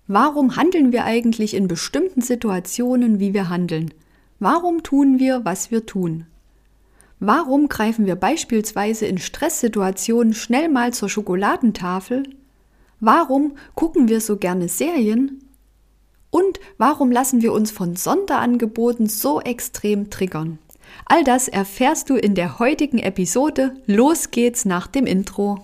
Warum handeln wir eigentlich in bestimmten Situationen, wie wir handeln? Warum tun wir, was wir tun? Warum greifen wir beispielsweise in Stresssituationen schnell mal zur Schokoladentafel? Warum gucken wir so gerne Serien? Und warum lassen wir uns von Sonderangeboten so extrem triggern? All das erfährst du in der heutigen Episode. Los geht's nach dem Intro.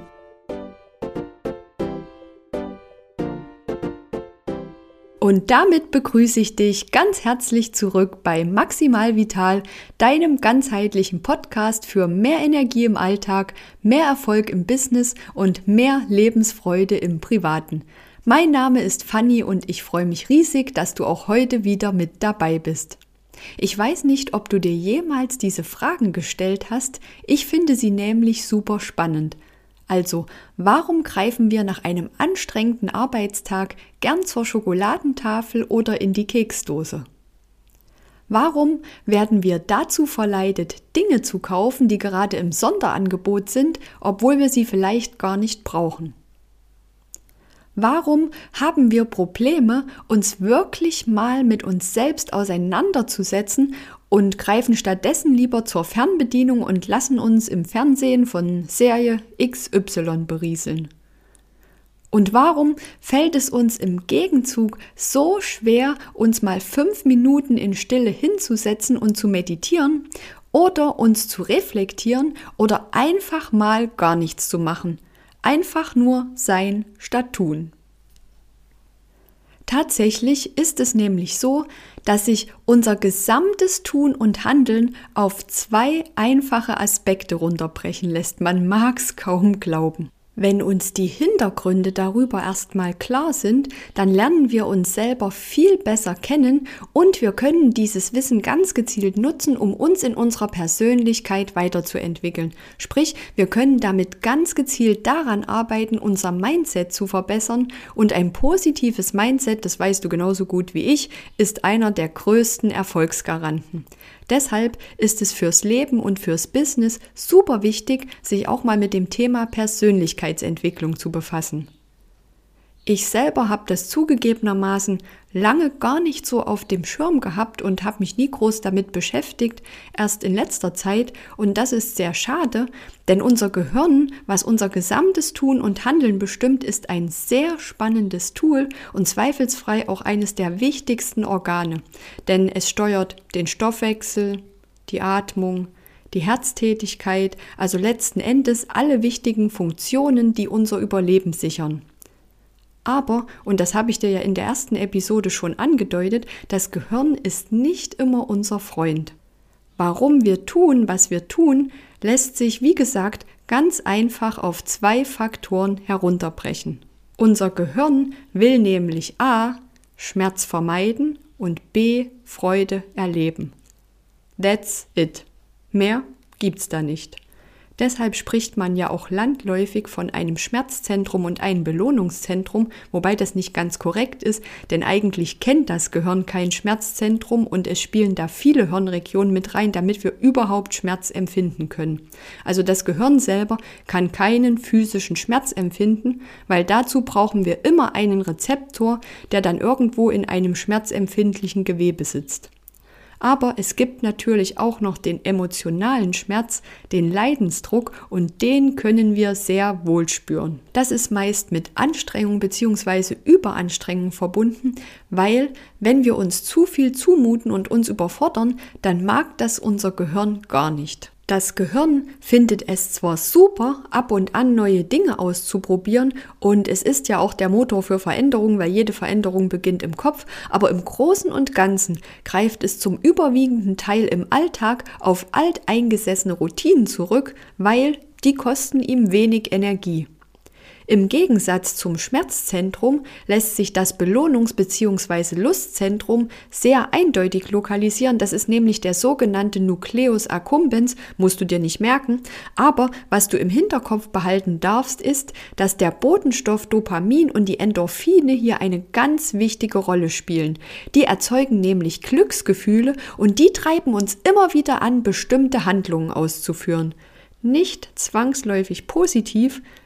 Und damit begrüße ich dich ganz herzlich zurück bei Maximal Vital, deinem ganzheitlichen Podcast für mehr Energie im Alltag, mehr Erfolg im Business und mehr Lebensfreude im Privaten. Mein Name ist Fanny und ich freue mich riesig, dass du auch heute wieder mit dabei bist. Ich weiß nicht, ob du dir jemals diese Fragen gestellt hast, ich finde sie nämlich super spannend. Also, warum greifen wir nach einem anstrengenden Arbeitstag gern zur Schokoladentafel oder in die Keksdose? Warum werden wir dazu verleitet, Dinge zu kaufen, die gerade im Sonderangebot sind, obwohl wir sie vielleicht gar nicht brauchen? Warum haben wir Probleme, uns wirklich mal mit uns selbst auseinanderzusetzen und greifen stattdessen lieber zur Fernbedienung und lassen uns im Fernsehen von Serie XY berieseln? Und warum fällt es uns im Gegenzug so schwer, uns mal 5 Minuten in Stille hinzusetzen und zu meditieren oder uns zu reflektieren oder einfach mal gar nichts zu machen? Einfach nur sein statt tun. Tatsächlich ist es nämlich so, dass sich unser gesamtes Tun und Handeln auf 2 einfache Aspekte runterbrechen lässt. Man mag's kaum glauben. Wenn uns die Hintergründe darüber erstmal klar sind, dann lernen wir uns selber viel besser kennen und wir können dieses Wissen ganz gezielt nutzen, um uns in unserer Persönlichkeit weiterzuentwickeln. Sprich, wir können damit ganz gezielt daran arbeiten, unser Mindset zu verbessern und ein positives Mindset, das weißt du genauso gut wie ich, ist einer der größten Erfolgsgaranten. Deshalb ist es fürs Leben und fürs Business super wichtig, sich auch mal mit dem Thema Persönlichkeitsentwicklung zu befassen. Ich selber habe das zugegebenermaßen lange gar nicht so auf dem Schirm gehabt und habe mich nie groß damit beschäftigt, erst in letzter Zeit, und das ist sehr schade, denn unser Gehirn, was unser gesamtes Tun und Handeln bestimmt, ist ein sehr spannendes Tool und zweifelsfrei auch eines der wichtigsten Organe, denn es steuert den Stoffwechsel, die Atmung, die Herztätigkeit, also letzten Endes alle wichtigen Funktionen, die unser Überleben sichern. Aber, und das habe ich dir ja in der ersten Episode schon angedeutet, das Gehirn ist nicht immer unser Freund. Warum wir tun, was wir tun, lässt sich, wie gesagt, ganz einfach auf 2 Faktoren herunterbrechen. Unser Gehirn will nämlich A. Schmerz vermeiden und B. Freude erleben. That's it. Mehr gibt's da nicht. Deshalb spricht man ja auch landläufig von einem Schmerzzentrum und einem Belohnungszentrum, wobei das nicht ganz korrekt ist, denn eigentlich kennt das Gehirn kein Schmerzzentrum und es spielen da viele Hirnregionen mit rein, damit wir überhaupt Schmerz empfinden können. Also das Gehirn selber kann keinen physischen Schmerz empfinden, weil dazu brauchen wir immer einen Rezeptor, der dann irgendwo in einem schmerzempfindlichen Gewebe sitzt. Aber es gibt natürlich auch noch den emotionalen Schmerz, den Leidensdruck und den können wir sehr wohl spüren. Das ist meist mit Anstrengung bzw. Überanstrengung verbunden, weil wenn wir uns zu viel zumuten und uns überfordern, dann mag das unser Gehirn gar nicht. Das Gehirn findet es zwar super, ab und an neue Dinge auszuprobieren und es ist ja auch der Motor für Veränderung, weil jede Veränderung beginnt im Kopf, aber im Großen und Ganzen greift es zum überwiegenden Teil im Alltag auf alteingesessene Routinen zurück, weil die kosten ihm wenig Energie. Im Gegensatz zum Schmerzzentrum lässt sich das Belohnungs- bzw. Lustzentrum sehr eindeutig lokalisieren. Das ist nämlich der sogenannte Nucleus accumbens, musst du dir nicht merken. Aber was du im Hinterkopf behalten darfst, ist, dass der Botenstoff Dopamin und die Endorphine hier eine ganz wichtige Rolle spielen. Die erzeugen nämlich Glücksgefühle und die treiben uns immer wieder an, bestimmte Handlungen auszuführen. Nicht zwangsläufig positiv,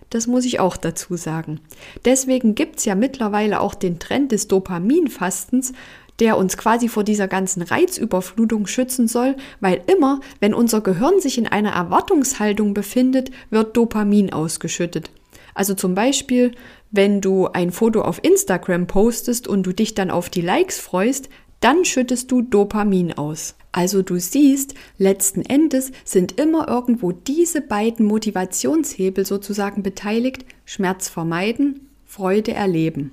das muss ich auch dazu sagen. Deswegen gibt es ja mittlerweile auch den Trend des Dopaminfastens, der uns quasi vor dieser ganzen Reizüberflutung schützen soll, weil immer, wenn unser Gehirn sich in einer Erwartungshaltung befindet, wird Dopamin ausgeschüttet. Also zum Beispiel, wenn du ein Foto auf Instagram postest und du dich dann auf die Likes freust, dann schüttest du Dopamin aus. Also du siehst, letzten Endes sind immer irgendwo diese beiden Motivationshebel sozusagen beteiligt: Schmerz vermeiden, Freude erleben.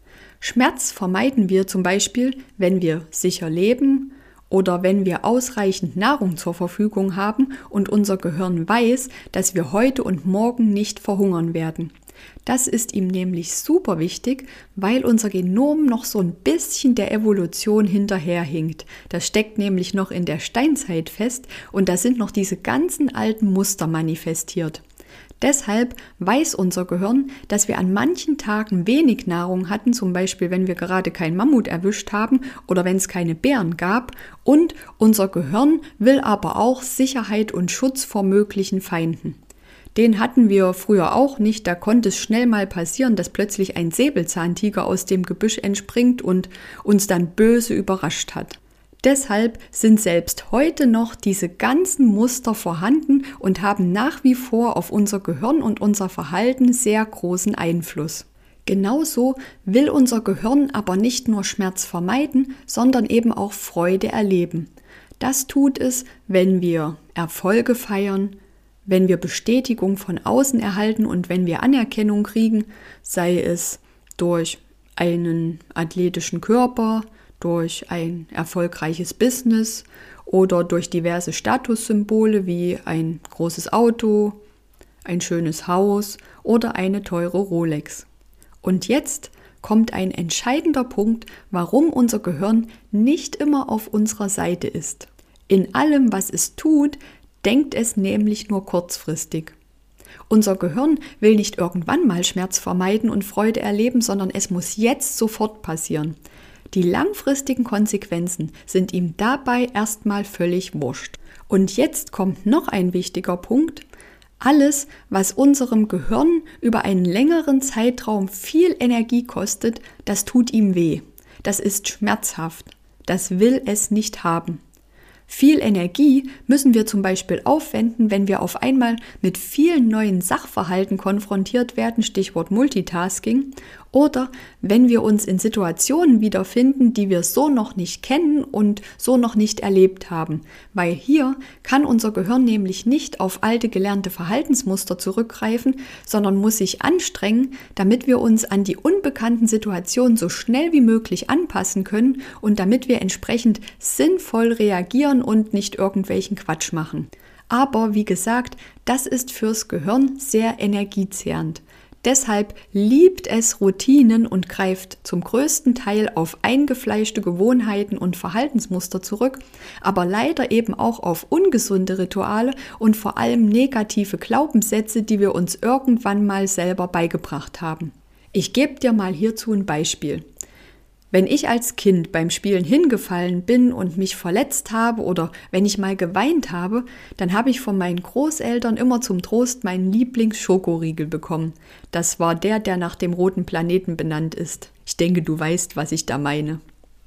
Schmerz vermeiden wir zum Beispiel, wenn wir sicher leben oder wenn wir ausreichend Nahrung zur Verfügung haben und unser Gehirn weiß, dass wir heute und morgen nicht verhungern werden. Das ist ihm nämlich super wichtig, weil unser Genom noch so ein bisschen der Evolution hinterherhinkt. Das steckt nämlich noch in der Steinzeit fest und da sind noch diese ganzen alten Muster manifestiert. Deshalb weiß unser Gehirn, dass wir an manchen Tagen wenig Nahrung hatten, zum Beispiel wenn wir gerade keinen Mammut erwischt haben oder wenn es keine Bären gab. Und unser Gehirn will aber auch Sicherheit und Schutz vor möglichen Feinden. Den hatten wir früher auch nicht, da konnte es schnell mal passieren, dass plötzlich ein Säbelzahntiger aus dem Gebüsch entspringt und uns dann böse überrascht hat. Deshalb sind selbst heute noch diese ganzen Muster vorhanden und haben nach wie vor auf unser Gehirn und unser Verhalten sehr großen Einfluss. Genauso will unser Gehirn aber nicht nur Schmerz vermeiden, sondern eben auch Freude erleben. Das tut es, wenn wir Erfolge feiern, wenn wir Bestätigung von außen erhalten und wenn wir Anerkennung kriegen, sei es durch einen athletischen Körper, durch ein erfolgreiches Business oder durch diverse Statussymbole wie ein großes Auto, ein schönes Haus oder eine teure Rolex. Und jetzt kommt ein entscheidender Punkt, warum unser Gehirn nicht immer auf unserer Seite ist. In allem, was es tut, denkt es nämlich nur kurzfristig. Unser Gehirn will nicht irgendwann mal Schmerz vermeiden und Freude erleben, sondern es muss jetzt sofort passieren. Die langfristigen Konsequenzen sind ihm dabei erstmal völlig wurscht. Und jetzt kommt noch ein wichtiger Punkt. Alles, was unserem Gehirn über einen längeren Zeitraum viel Energie kostet, das tut ihm weh. Das ist schmerzhaft. Das will es nicht haben. Viel Energie müssen wir zum Beispiel aufwenden, wenn wir auf einmal mit vielen neuen Sachverhalten konfrontiert werden, Stichwort Multitasking, oder wenn wir uns in Situationen wiederfinden, die wir so noch nicht kennen und so noch nicht erlebt haben. Weil hier kann unser Gehirn nämlich nicht auf alte gelernte Verhaltensmuster zurückgreifen, sondern muss sich anstrengen, damit wir uns an die unbekannten Situationen so schnell wie möglich anpassen können und damit wir entsprechend sinnvoll reagieren und nicht irgendwelchen Quatsch machen. Aber wie gesagt, das ist fürs Gehirn sehr energiezehrend. Deshalb liebt es Routinen und greift zum größten Teil auf eingefleischte Gewohnheiten und Verhaltensmuster zurück, aber leider eben auch auf ungesunde Rituale und vor allem negative Glaubenssätze, die wir uns irgendwann mal selber beigebracht haben. Ich gebe dir mal hierzu ein Beispiel. Wenn ich als Kind beim Spielen hingefallen bin und mich verletzt habe oder wenn ich mal geweint habe, dann habe ich von meinen Großeltern immer zum Trost meinen Lieblings-Schokoriegel bekommen. Das war der nach dem roten Planeten benannt ist. Ich denke, du weißt, was ich da meine.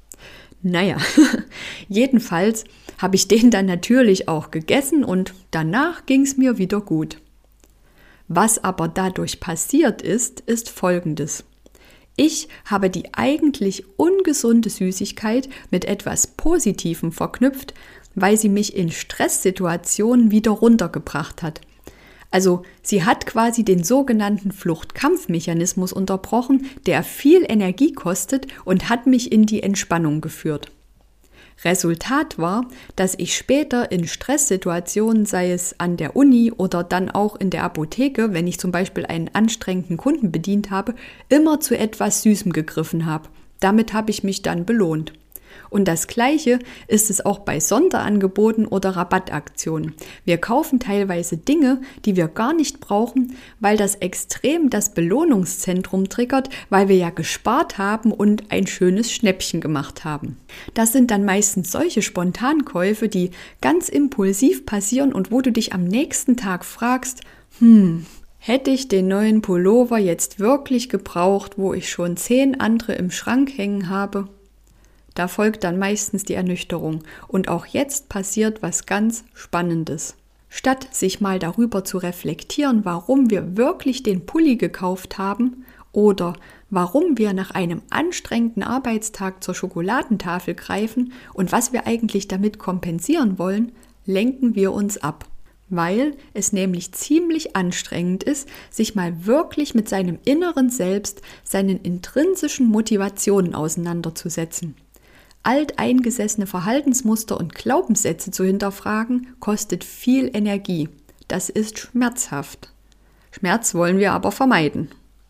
Naja, jedenfalls habe ich den dann natürlich auch gegessen und danach ging es mir wieder gut. Was aber dadurch passiert ist Folgendes. Ich habe die eigentlich ungesunde Süßigkeit mit etwas Positivem verknüpft, weil sie mich in Stresssituationen wieder runtergebracht hat. Also sie hat quasi den sogenannten Flucht-Kampf-Mechanismus unterbrochen, der viel Energie kostet und hat mich in die Entspannung geführt. Resultat war, dass ich später in Stresssituationen, sei es an der Uni oder dann auch in der Apotheke, wenn ich zum Beispiel einen anstrengenden Kunden bedient habe, immer zu etwas Süßem gegriffen habe. Damit habe ich mich dann belohnt. Und das Gleiche ist es auch bei Sonderangeboten oder Rabattaktionen. Wir kaufen teilweise Dinge, die wir gar nicht brauchen, weil das extrem das Belohnungszentrum triggert, weil wir ja gespart haben und ein schönes Schnäppchen gemacht haben. Das sind dann meistens solche Spontankäufe, die ganz impulsiv passieren und wo du dich am nächsten Tag fragst, Hätte ich den neuen Pullover jetzt wirklich gebraucht, wo ich schon 10 andere im Schrank hängen habe? Da folgt dann meistens die Ernüchterung. Und auch jetzt passiert was ganz Spannendes. Statt sich mal darüber zu reflektieren, warum wir wirklich den Pulli gekauft haben oder warum wir nach einem anstrengenden Arbeitstag zur Schokoladentafel greifen und was wir eigentlich damit kompensieren wollen, lenken wir uns ab. Weil es nämlich ziemlich anstrengend ist, sich mal wirklich mit seinem inneren Selbst, seinen intrinsischen Motivationen auseinanderzusetzen. Alteingesessene Verhaltensmuster und Glaubenssätze zu hinterfragen, kostet viel Energie. Das ist schmerzhaft. Schmerz wollen wir aber vermeiden.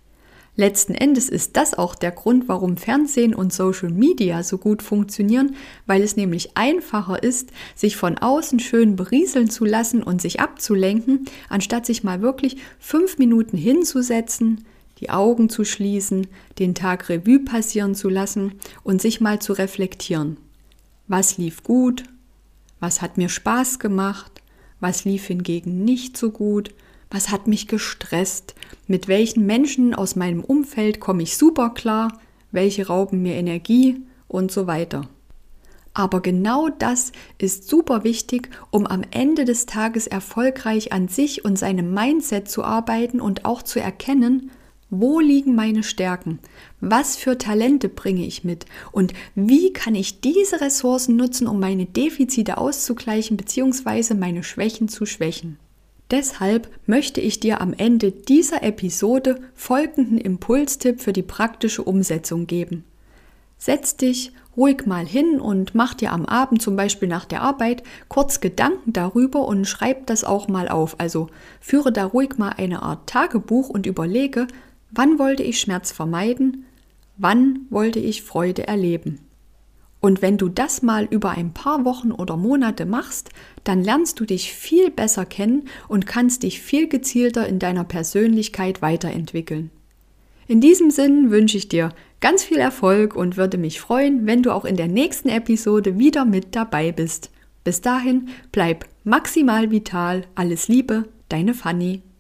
Letzten Endes ist das auch der Grund, warum Fernsehen und Social Media so gut funktionieren, weil es nämlich einfacher ist, sich von außen schön berieseln zu lassen und sich abzulenken, anstatt sich mal wirklich 5 Minuten hinzusetzen, die Augen zu schließen, den Tag Revue passieren zu lassen und sich mal zu reflektieren. Was lief gut? Was hat mir Spaß gemacht? Was lief hingegen nicht so gut? Was hat mich gestresst? Mit welchen Menschen aus meinem Umfeld komme ich super klar? Welche rauben mir Energie? Und so weiter. Aber genau das ist super wichtig, um am Ende des Tages erfolgreich an sich und seinem Mindset zu arbeiten und auch zu erkennen, wo liegen meine Stärken? Was für Talente bringe ich mit? Und wie kann ich diese Ressourcen nutzen, um meine Defizite auszugleichen bzw. meine Schwächen zu schwächen? Deshalb möchte ich dir am Ende dieser Episode folgenden Impulstipp für die praktische Umsetzung geben. Setz dich ruhig mal hin und mach dir am Abend, zum Beispiel nach der Arbeit, kurz Gedanken darüber und schreib das auch mal auf. Also führe da ruhig mal eine Art Tagebuch und überlege, wann wollte ich Schmerz vermeiden, wann wollte ich Freude erleben. Und wenn du das mal über ein paar Wochen oder Monate machst, dann lernst du dich viel besser kennen und kannst dich viel gezielter in deiner Persönlichkeit weiterentwickeln. In diesem Sinn wünsche ich dir ganz viel Erfolg und würde mich freuen, wenn du auch in der nächsten Episode wieder mit dabei bist. Bis dahin, bleib maximal vital. Alles Liebe, deine Fanny.